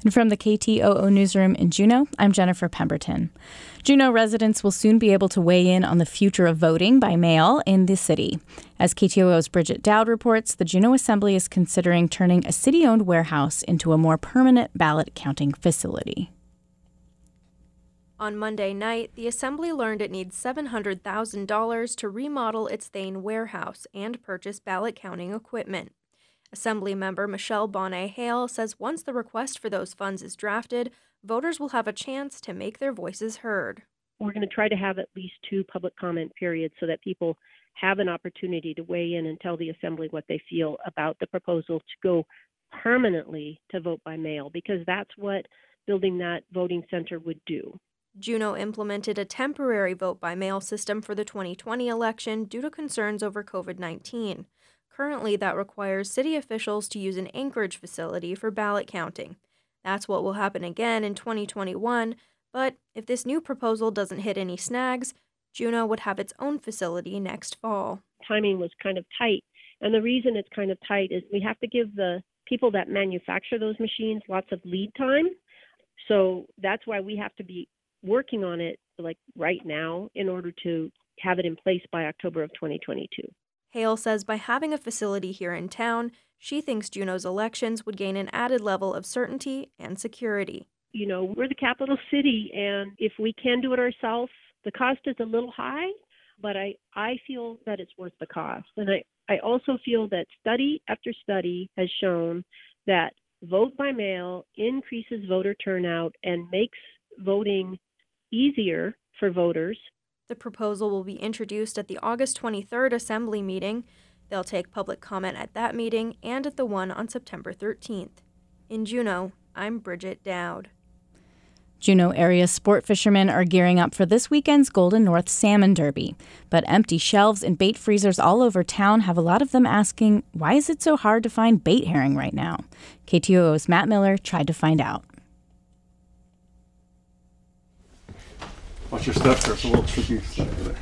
And from the KTOO newsroom in Juneau, I'm Jennifer Pemberton. Juneau residents will soon be able to weigh in on the future of voting by mail in the city. As KTOO's Bridget Dowd reports, the Juneau Assembly is considering turning a city-owned warehouse into a more permanent ballot counting facility. On Monday night, the Assembly learned it needs $700,000 to remodel its Thane warehouse and purchase ballot counting equipment. Assemblymember Michelle Bonnet-Hale says once the request for those funds is drafted, voters will have a chance to make their voices heard. We're going to try to have at least 2 public comment periods so that people have an opportunity to weigh in and tell the Assembly what they feel about the proposal to go permanently to vote by mail, because that's what building that voting center would do. Juneau implemented a temporary vote-by-mail system for the 2020 election due to concerns over COVID-19. Currently, that requires city officials to use an Anchorage facility for ballot counting. That's what will happen again in 2021, but if this new proposal doesn't hit any snags, Juneau would have its own facility next fall. Timing was kind of tight, and the reason it's kind of tight is we have to give the people that manufacture those machines lots of lead time. So that's why we have to be working on it like right now in order to have it in place by October of 2022. Hale says by having a facility here in town, she thinks Juneau's elections would gain an added level of certainty and security. You know, we're the capital city, and if we can do it ourselves, the cost is a little high, but I feel that it's worth the cost. And I also feel that study after study has shown that vote by mail increases voter turnout and makes voting easier for voters. The proposal will be introduced at the August 23rd Assembly meeting. They'll take public comment at that meeting and at the one on September 13th. In Juneau, I'm Bridget Dowd. Juneau area sport fishermen are gearing up for this weekend's Golden North Salmon Derby. But empty shelves and bait freezers all over town have a lot of them asking, why is it so hard to find bait herring right now? KTOO's Matt Miller tried to find out. Watch your step there, it's a little tricky step there.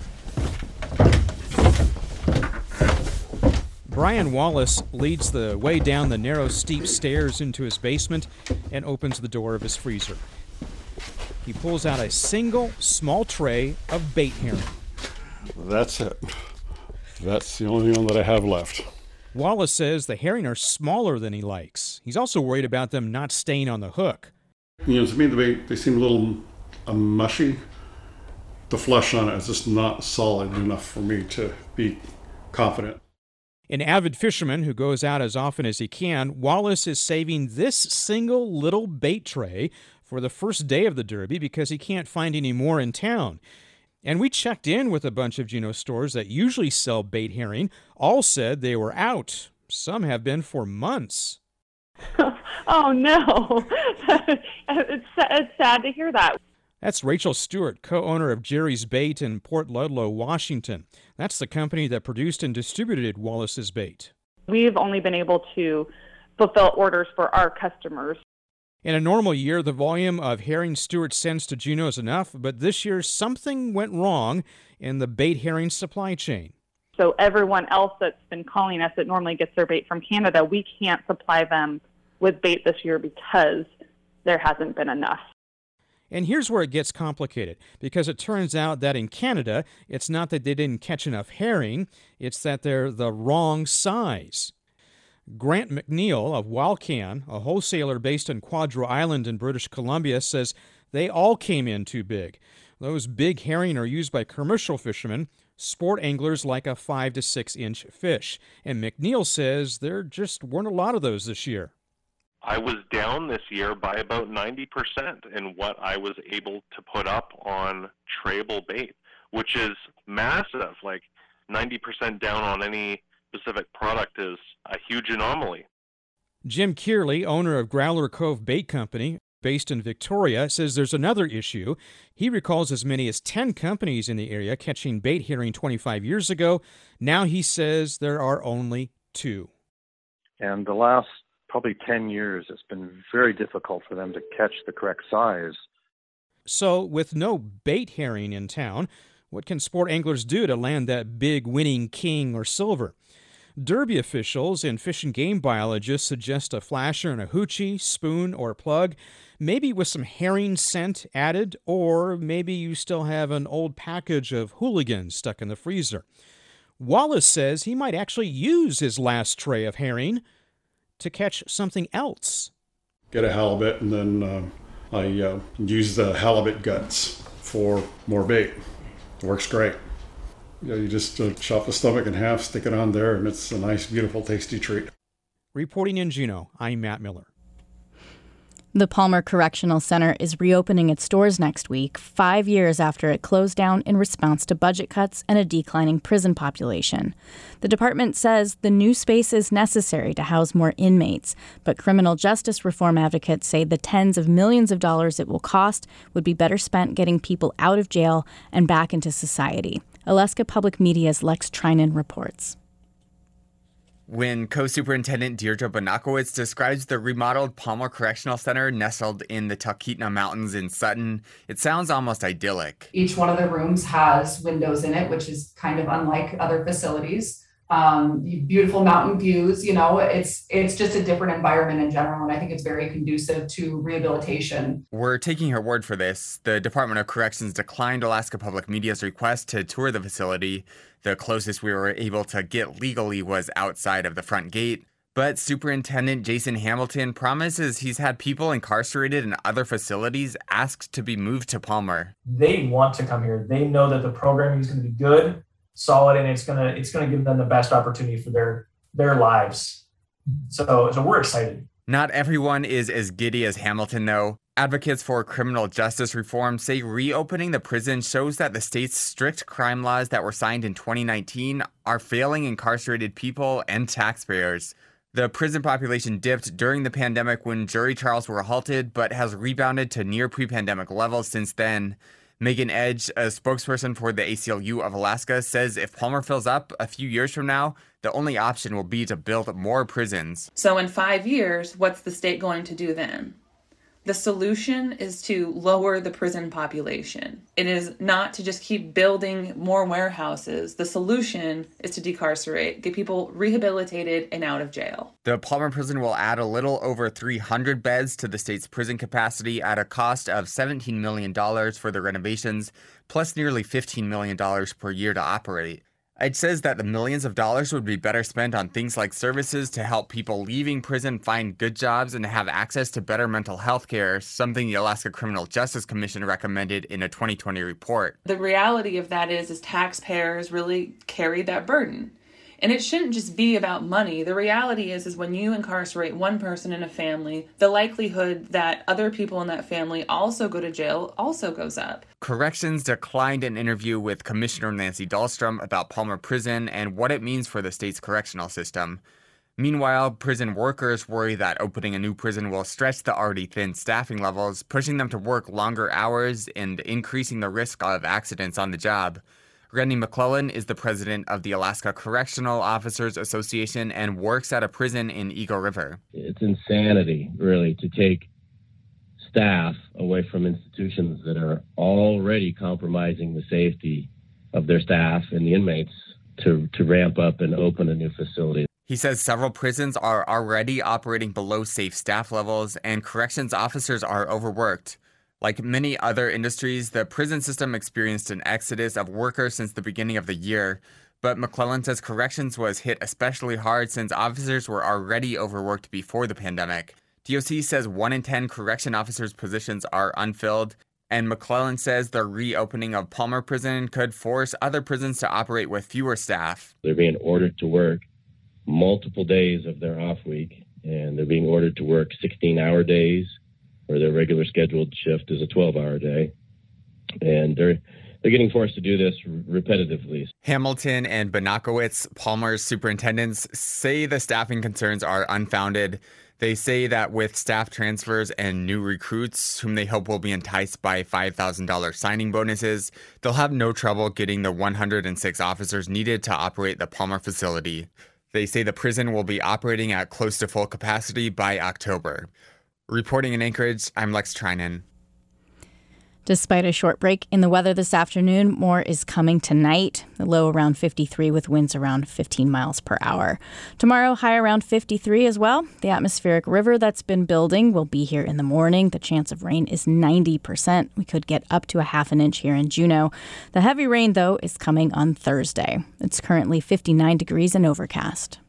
Brian Wallace leads the way down the narrow, steep stairs into his basement and opens the door of his freezer. He pulls out a single small tray of bait herring. That's it. That's the only one that I have left. Wallace says the herring are smaller than he likes. He's also worried about them not staying on the hook. You know, to me, they seem a little mushy. The flesh on it is just not solid enough for me to be confident. An avid fisherman who goes out as often as he can, Wallace is saving this single little bait tray for the first day of the Derby because he can't find any more in town. And we checked in with a bunch of Juneau stores that usually sell bait herring. All said they were out. Some have been for months. Oh, no. It's sad to hear that. That's Rachel Stewart, co-owner of Jerry's Bait in Port Ludlow, Washington. That's the company that produced and distributed Wallace's bait. We've only been able to fulfill orders for our customers. In a normal year, the volume of herring Stewart sends to Juneau is enough, but this year something went wrong in the bait herring supply chain. So everyone else that's been calling us that normally gets their bait from Canada, we can't supply them with bait this year because there hasn't been enough. And here's where it gets complicated, because it turns out that in Canada, it's not that they didn't catch enough herring, it's that they're the wrong size. Grant McNeil of Walcan, a wholesaler based in Quadro Island in British Columbia, says they all came in too big. Those big herring are used by commercial fishermen. Sport anglers like a 5 to 6 inch fish. And McNeil says there just weren't a lot of those this year. I was down this year by about 90% in what I was able to put up on trayable bait, which is massive. Like 90% down on any specific product is a huge anomaly. Jim Kearley, owner of Growler Cove Bait Company, based in Victoria, says there's another issue. He recalls as many as 10 companies in the area catching bait herring 25 years ago. Now he says there are only 2. And the last probably 10 years, it's been very difficult for them to catch the correct size. So with no bait herring in town, what can sport anglers do to land that big winning king or silver? Derby officials and fish and game biologists suggest a flasher and a hoochie, spoon, or plug, maybe with some herring scent added, or maybe you still have an old package of hooligans stuck in the freezer. Wallace says he might actually use his last tray of herring to catch something else. Get a halibut, and then I use the halibut guts for more bait. It works great. You just chop the stomach in half, stick it on there, and it's a nice, beautiful, tasty treat. Reporting in Juneau, I'm Matt Miller. The Palmer Correctional Center is reopening its doors next week, 5 years after it closed down in response to budget cuts and a declining prison population. The department says the new space is necessary to house more inmates, but criminal justice reform advocates say the tens of millions of dollars it will cost would be better spent getting people out of jail and back into society. Alaska Public Media's Lex Trinan reports. When Co-Superintendent Deirdre Bonakowitz describes the remodeled Palmer Correctional Center nestled in the Talkeetna Mountains in Sutton, it sounds almost idyllic. Each one of the rooms has windows in it, which is kind of unlike other facilities. Beautiful mountain views, it's just a different environment in general, and I think it's very conducive to rehabilitation. We're taking her word for this. The Department of Corrections declined Alaska Public Media's request to tour the facility. The closest we were able to get legally was outside of the front gate. But Superintendent Jason Hamilton promises he's had people incarcerated in other facilities asked to be moved to Palmer. They want to come here. They know that the programming is going to be good, solid, and it's going to give them the best opportunity for their lives. So we're excited. Not everyone is as giddy as Hamilton, though. Advocates for criminal justice reform say reopening the prison shows that the state's strict crime laws that were signed in 2019 are failing incarcerated people and taxpayers. The prison population dipped during the pandemic when jury trials were halted, but has rebounded to near pre-pandemic levels since then. Megan Edge, a spokesperson for the ACLU of Alaska, says if Palmer fills up a few years from now, the only option will be to build more prisons. So in 5 years, what's the state going to do then? The solution is to lower the prison population. It is not to just keep building more warehouses. The solution is to decarcerate, get people rehabilitated and out of jail. The Palmer prison will add a little over 300 beds to the state's prison capacity at a cost of $17 million for the renovations, plus nearly $15 million per year to operate. It says that the millions of dollars would be better spent on things like services to help people leaving prison find good jobs and have access to better mental health care, something the Alaska Criminal Justice Commission recommended in a 2020 report. The reality of that is taxpayers really carry that burden. And it shouldn't just be about money. The reality is when you incarcerate one person in a family, the likelihood that other people in that family also go to jail also goes up. Corrections declined an interview with Commissioner Nancy Dahlstrom about Palmer Prison and what it means for the state's correctional system. Meanwhile, prison workers worry that opening a new prison will stretch the already thin staffing levels, pushing them to work longer hours and increasing the risk of accidents on the job. Randy McClellan is the president of the Alaska Correctional Officers Association and works at a prison in Eagle River. It's insanity, really, to take staff away from institutions that are already compromising the safety of their staff and the inmates to ramp up and open a new facility. He says several prisons are already operating below safe staff levels and corrections officers are overworked. Like many other industries, the prison system experienced an exodus of workers since the beginning of the year, but McClellan says corrections was hit especially hard since officers were already overworked before the pandemic. DOC says 1 in 10 correction officers' positions are unfilled, and McClellan says the reopening of Palmer Prison could force other prisons to operate with fewer staff. They're being ordered to work multiple days of their off week, and they're being ordered to work 16-hour days, where their regular scheduled shift is a 12-hour day. And they're getting forced to do this repetitively. Hamilton and Bonakowitz, Palmer's superintendents, say the staffing concerns are unfounded. They say that with staff transfers and new recruits, whom they hope will be enticed by $5,000 signing bonuses, they'll have no trouble getting the 106 officers needed to operate the Palmer facility. They say the prison will be operating at close to full capacity by October. Reporting in Anchorage, I'm Lex Trinan. Despite a short break in the weather this afternoon, more is coming tonight. The low around 53 with winds around 15 miles per hour. Tomorrow, high around 53 as well. The atmospheric river that's been building will be here in the morning. The chance of rain is 90%. We could get up to a half an inch here in Juneau. The heavy rain, though, is coming on Thursday. It's currently 59 degrees and overcast.